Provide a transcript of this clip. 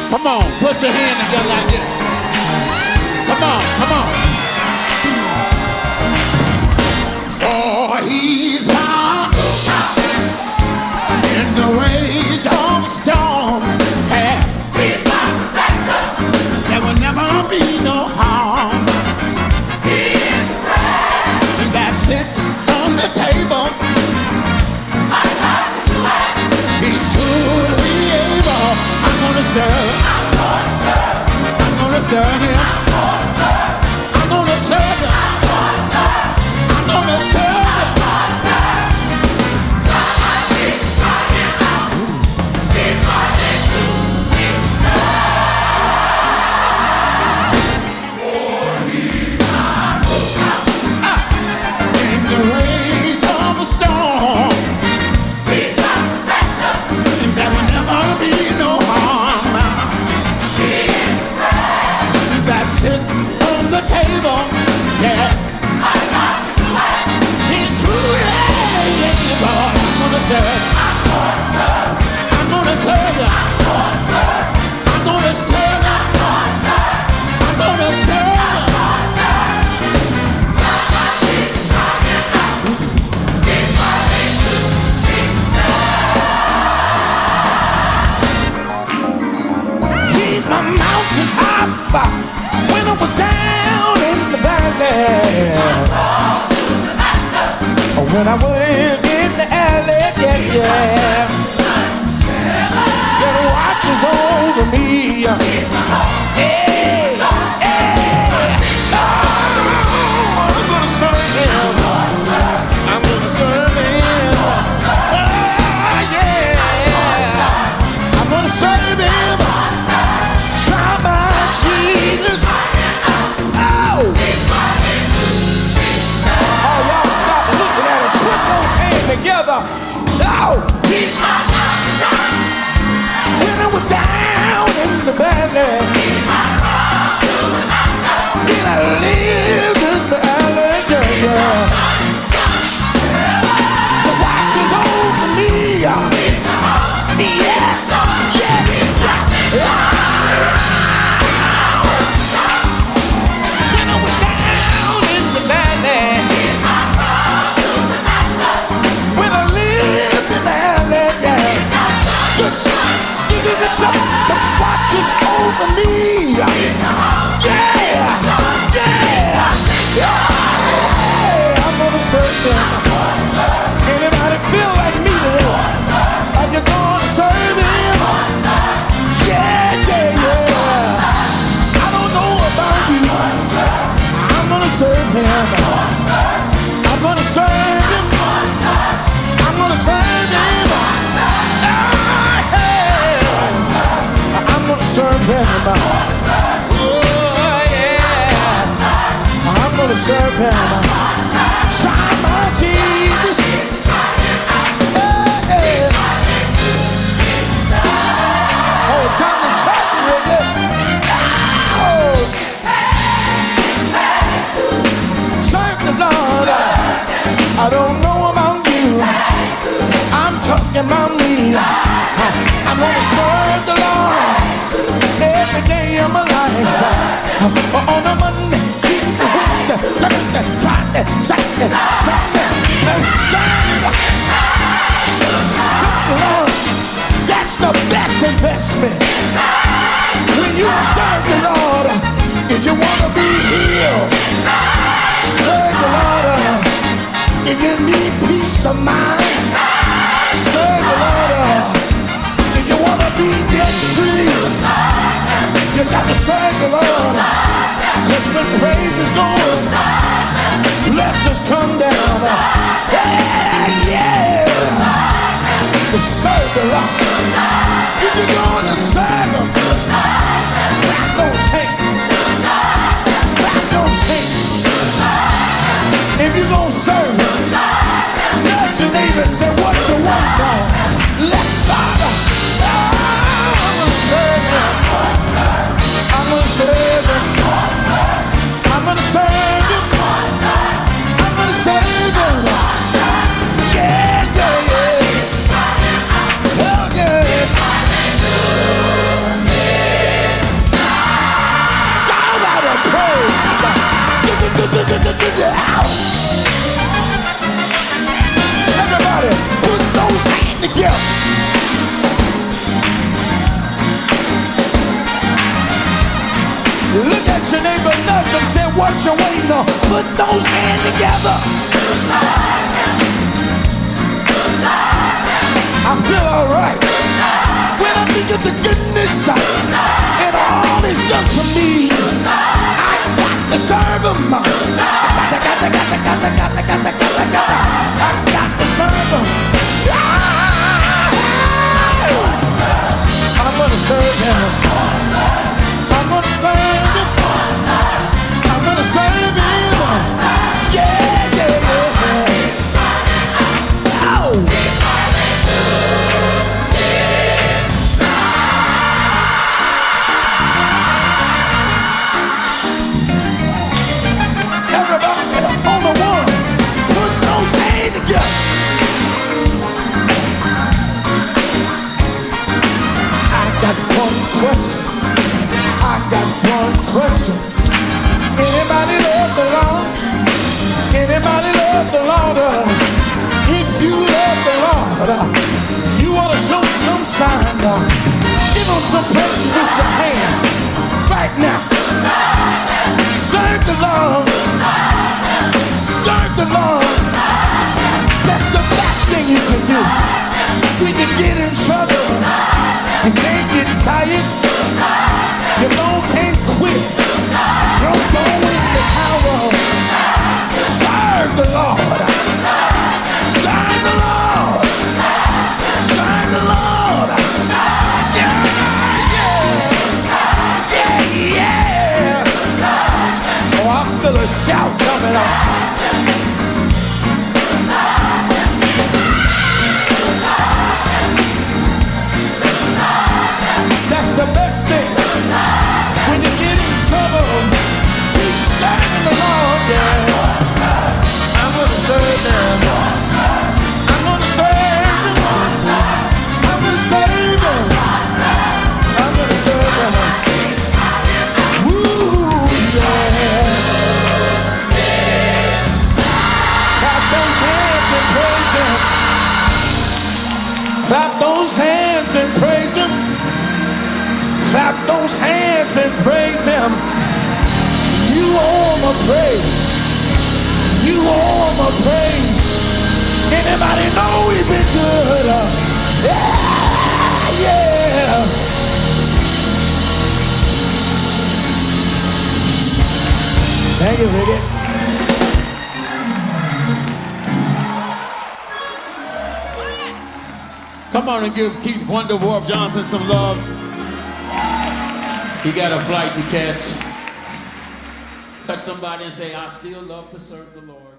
Come on, put your hand together like this. Come on, come on. For he's my in the rage of a storm. Hey. He's my protector. There will never be no harm. He is the bread that sits on the table. He's truly able. I'm gonna serve. I'm gonna serve him. I'm gonna serve him. I'm gonna serve him. In the rage of a storm. Sits on the table, yeah. He's truly able. I'm gonna serve. I'm gonna serve. I'm gonna serve. I'm gonna serve. He's my mountaintop. When I was down in the valley, when I went in the alley, yeah, that watches over me. Hey, hey, oh, I'm gonna serve him. I'm gonna serve him. Oh, yeah, I'm gonna serve him. Try my Jesus. Together, oh, he's my rock. When I was down in the valley, he's my rock. Then I lived in the alley, yeah. The watch is over me, yeah, yeah, yeah. When I was down in the valley. The watch is over me. Yeah, yeah, yeah. I'm gonna serve him. Anybody feel like me today? Are you gonna serve him? Yeah, yeah, yeah. I don't know about you. I'm gonna serve him. I'm gonna serve him. I'm gonna serve him. Serve him. Oh, yeah. I'm gonna serve him. Try my Jesus. Hey, hey. Oh, it's on the church, really. Oh. Serve the Lord. I don't know about you. I'm talking about me. I'm gonna serve the Lord every day of my life. On a Monday, Tuesday, Wednesday, Thursday, Friday, Saturday, Sunday, and Sunday. Lord, that's the best investment. When you serve the Lord, if you want to be healed, serve the Lord. If you need peace of mind, serve the Lord. If you want to be debt free, you got to serve the Lord. Because when praises go up, blessings come down. Yeah, yeah. Serve the Lord. If you're going to serve him, clap those hands. Clap those hands. If you're going to serve him, nudge your neighbor and say, what's the one call? Let's start. I'm going to serve him. I'm going to serve him. what you're waiting on. Put those hands together. I feel all right when I think of the goodness and all He's done for me. I got to serve Him. I got to serve Him. I'm gonna serve Him. I'm gonna serve Him. I'm gonna serve Him. Yeah, yeah, yeah. Oh. Question. Anybody love the Lord? Anybody love the Lord? If you love the Lord, you ought to show some sign. Give Him some praise with your hands right now. Serve the Lord. Serve the Lord. That's the best thing you can do. When you get in trouble, you can't get tired. You can't quit. Don't go in the tower. Serve the Lord. Serve the Lord. Serve the Lord. Yeah, yeah. Yeah, yeah. Oh, I feel a shout coming up. That's the best thing. When you get in trouble, keep serving the Lord, yeah. I'm gonna serve Him. I'm gonna serve Him. I'm gonna serve Him. I'm gonna serve Him. Woo, yeah. Clap those hands and praise Him. Clap those hands and praise Him. Clap those hands and praise Him. You owe Him a praise. You owe Him a praise. Anybody know He's been good? Yeah, yeah. Thank you, Ricky. Come on and give Keith Wonder Warp Johnson some love. He got a flight to catch. Touch somebody and say, I still love to serve the Lord.